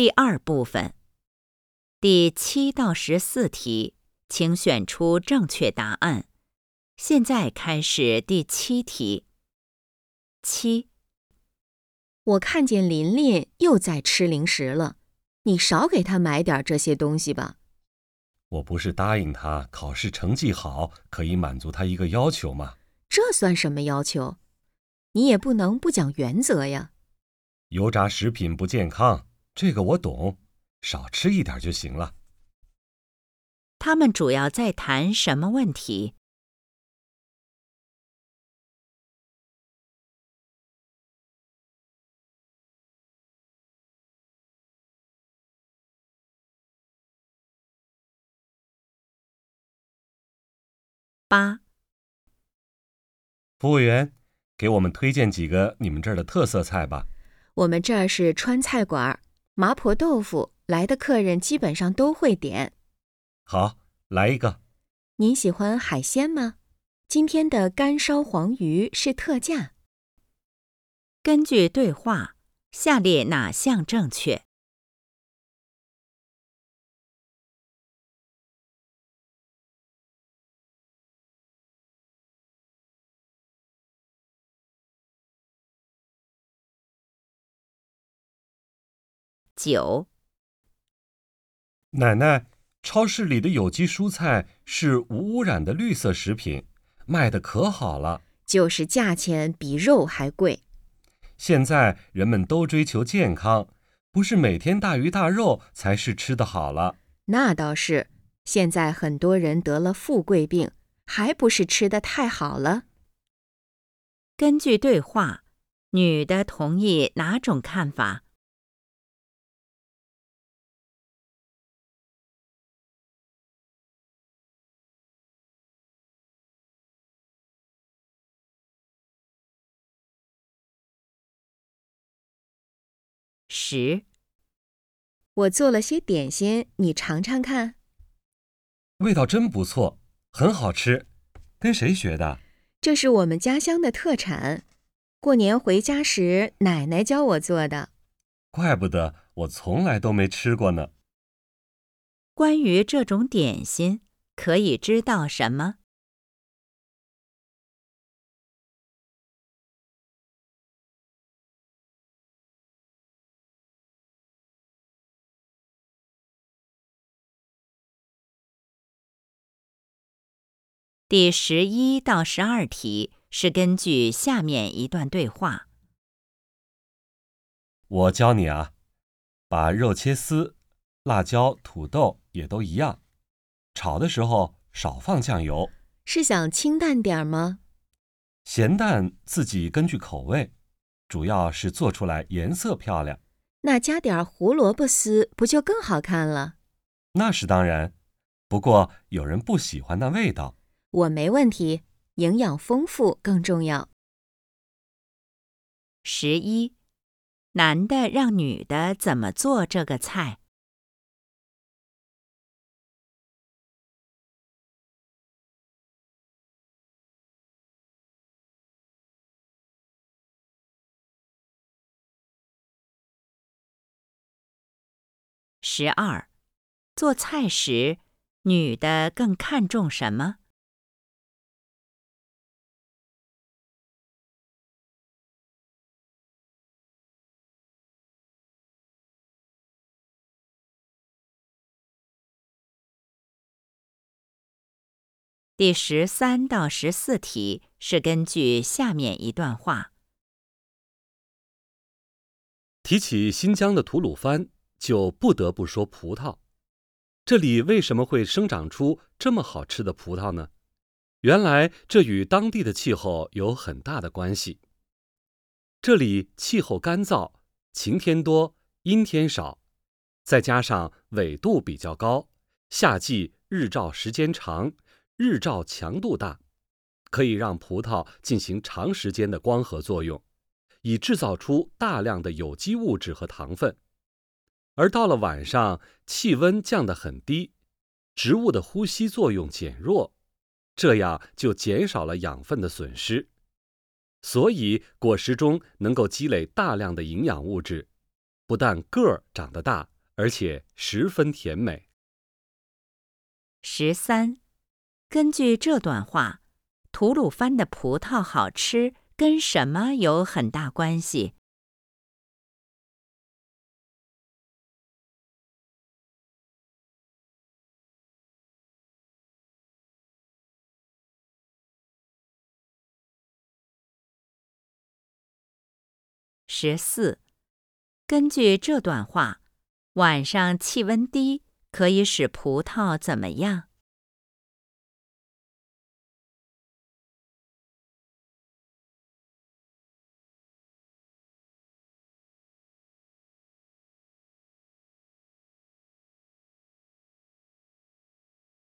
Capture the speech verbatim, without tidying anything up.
第二部分，第七到十四题，请选出正确答案。现在开始第七题。七， 我看见琳琳又在吃零食了，你少给她买点这些东西吧。 我不是答应她考试成绩好，可以满足她一个要求吗？ 这算什么要求？你也不能不讲原则呀。 油炸食品不健康，这个我懂，少吃一点就行了。 他们主要在谈什么问题？八， 服务员，给我们推荐几个你们这儿的特色菜吧。 我们这儿是川菜馆，麻婆豆腐，来的客人基本上都会点。 好，来一个。 您喜欢海鲜吗？今天的干烧黄鱼是特价。 根据对话，下列哪项正确？九， 奶奶，超市里的有机蔬菜是无污染的绿色食品，卖得可好了。 就是价钱比肉还贵。 现在人们都追求健康，不是每天大鱼大肉才是吃得好了。 那倒是，现在很多人得了富贵病，还不是吃得太好了。 根据对话，女的同意哪种看法？十， 我做了些点心，你尝尝看。 味道真不错，很好吃。跟谁学的？ 这是我们家乡的特产，过年回家时奶奶教我做的。 怪不得我从来都没吃过呢。 关于这种点心，可以知道什么？第十一到十二题是根据下面一段对话。 我教你啊，把肉切丝，辣椒、土豆也都一样，炒的时候少放酱油。 是想清淡点吗？ 咸淡自己根据口味，主要是做出来颜色漂亮。 那加点胡萝卜丝不就更好看了？ 那是当然，不过有人不喜欢那味道。 我没问题，营养丰富更重要。 十一，男的让女的怎么做这个菜？十二，做菜时，女的更看重什么？第十三到十四题是根据下面一段话。 提起新疆的吐鲁番，就不得不说葡萄。这里为什么会生长出这么好吃的葡萄呢？原来这与当地的气候有很大的关系。这里气候干燥，晴天多，阴天少，再加上纬度比较高，夏季日照时间长，日照强度大，可以让葡萄进行长时间的光合作用，以制造出大量的有机物质和糖分。而到了晚上，气温降得很低，植物的呼吸作用减弱，这样就减少了养分的损失，所以果实中能够积累大量的营养物质，不但个儿长得大， 而且十分甜美。 十三，根据这段话，吐鲁番的葡萄好吃跟什么有很大关系？十四，根据这段话，晚上气温低可以使葡萄怎么样？